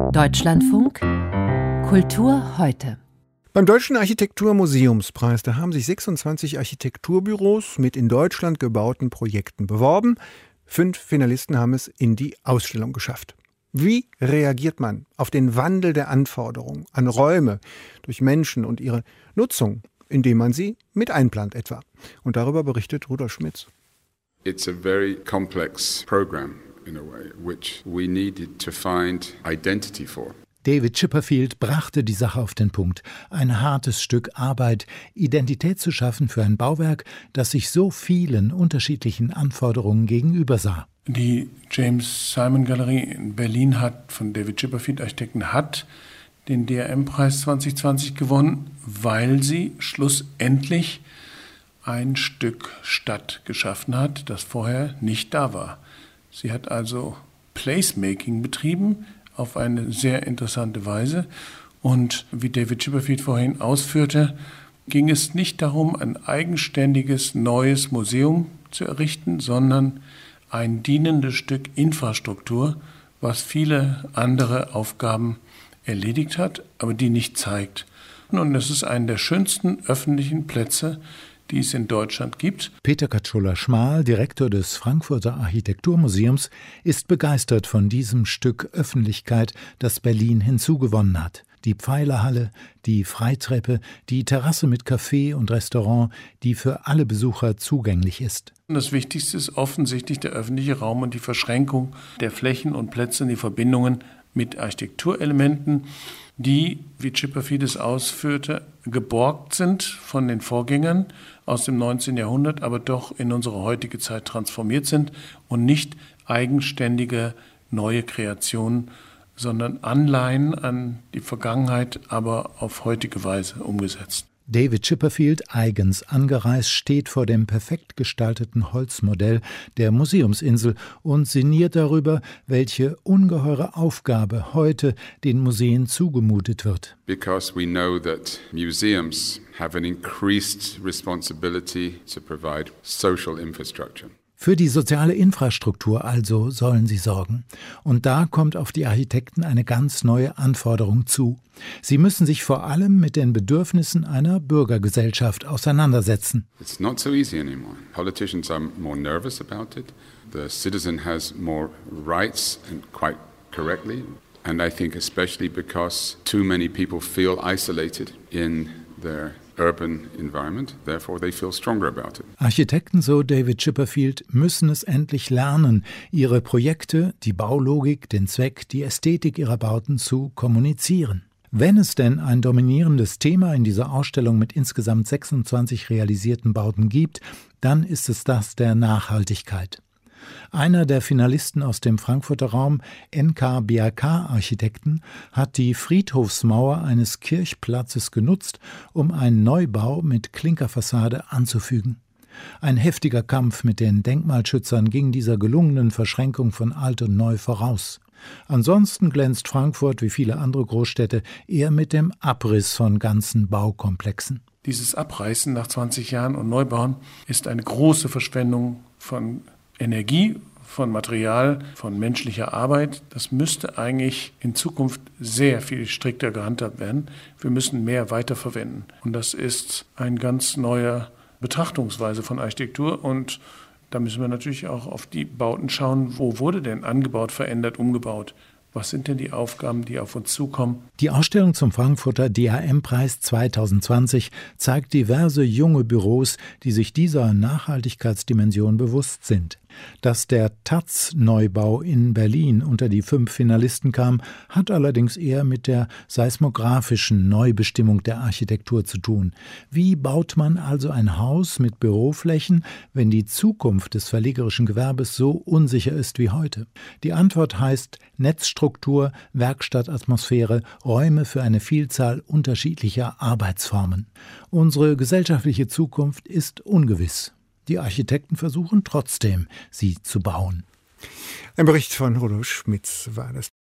Deutschlandfunk Kultur heute. Beim Deutschen Architekturmuseumspreis, da haben sich 26 Architekturbüros mit in Deutschland gebauten Projekten beworben. 5 Finalisten haben es in die Ausstellung geschafft. Wie reagiert man auf den Wandel der Anforderungen an Räume durch Menschen und ihre Nutzung, indem man sie mit einplant etwa? Und darüber berichtet Rudolf Schmitz. It's a very complex program in a way, which we needed to find identity for. David Chipperfield brachte die Sache auf den Punkt. Ein hartes Stück Arbeit, Identität zu schaffen für ein Bauwerk, das sich so vielen unterschiedlichen Anforderungen gegenübersah. Die James Simon Galerie in Berlin von David Chipperfield Architekten hat den DRM-Preis 2020 gewonnen, weil sie schlussendlich ein Stück Stadt geschaffen hat, das vorher nicht da war. Sie hat also Placemaking betrieben auf eine sehr interessante Weise. Und wie David Chipperfield vorhin ausführte, ging es nicht darum, ein eigenständiges neues Museum zu errichten, sondern ein dienendes Stück Infrastruktur, was viele andere Aufgaben erledigt hat, aber die nicht zeigt. Und es ist einer der schönsten öffentlichen Plätze, die es in Deutschland gibt. Peter Katschola-Schmal, Direktor des Frankfurter Architekturmuseums, ist begeistert von diesem Stück Öffentlichkeit, das Berlin hinzugewonnen hat. Die Pfeilerhalle, die Freitreppe, die Terrasse mit Café und Restaurant, die für alle Besucher zugänglich ist. Das Wichtigste ist offensichtlich der öffentliche Raum und die Verschränkung der Flächen und Plätze und die Verbindungen mit Architekturelementen, die, wie Chipperfield es ausführte, geborgt sind von den Vorgängern aus dem 19. Jahrhundert, aber doch in unsere heutige Zeit transformiert sind und nicht eigenständige neue Kreationen, sondern Anleihen an die Vergangenheit, aber auf heutige Weise umgesetzt. David Chipperfield, eigens angereist, steht vor dem perfekt gestalteten Holzmodell der Museumsinsel und sinniert darüber, welche ungeheure Aufgabe heute den Museen zugemutet wird. Because we know that museums have an increased responsibility to provide social infrastructure. Für die soziale Infrastruktur also sollen sie sorgen. Und da kommt auf die Architekten eine ganz neue Anforderung zu. Sie müssen sich vor allem mit den Bedürfnissen einer Bürgergesellschaft auseinandersetzen. It's not so easy anymore. Politicians are more nervous about it. The citizen has more rights, and quite correctly. And I think especially because too many people feel isolated in their urban environment, therefore they feel stronger about it. Architekten, so David Chipperfield, müssen es endlich lernen, ihre Projekte, die Baulogik, den Zweck, die Ästhetik ihrer Bauten zu kommunizieren. Wenn es denn ein dominierendes Thema in dieser Ausstellung mit insgesamt 26 realisierten Bauten gibt, dann ist es das der Nachhaltigkeit. Einer der Finalisten aus dem Frankfurter Raum, NK-BRK-Architekten, hat die Friedhofsmauer eines Kirchplatzes genutzt, um einen Neubau mit Klinkerfassade anzufügen. Ein heftiger Kampf mit den Denkmalschützern ging dieser gelungenen Verschränkung von Alt und Neu voraus. Ansonsten glänzt Frankfurt wie viele andere Großstädte eher mit dem Abriss von ganzen Baukomplexen. Dieses Abreißen nach 20 Jahren und Neubauen ist eine große Verschwendung von Energie, von Material, von menschlicher Arbeit. Das müsste eigentlich in Zukunft sehr viel strikter gehandhabt werden. Wir müssen mehr weiterverwenden. Und das ist eine ganz neue Betrachtungsweise von Architektur. Und da müssen wir natürlich auch auf die Bauten schauen. Wo wurde denn angebaut, verändert, umgebaut? Was sind denn die Aufgaben, die auf uns zukommen? Die Ausstellung zum Frankfurter DHM-Preis 2020 zeigt diverse junge Büros, die sich dieser Nachhaltigkeitsdimension bewusst sind. Dass der Taz-Neubau in Berlin unter die 5 Finalisten kam, hat allerdings eher mit der seismografischen Neubestimmung der Architektur zu tun. Wie baut man also ein Haus mit Büroflächen, wenn die Zukunft des verlegerischen Gewerbes so unsicher ist wie heute? Die Antwort heißt Netzstruktur, Werkstattatmosphäre, Räume für eine Vielzahl unterschiedlicher Arbeitsformen. Unsere gesellschaftliche Zukunft ist ungewiss. Die Architekten versuchen trotzdem, sie zu bauen. Ein Bericht von Rudolf Schmitz war das.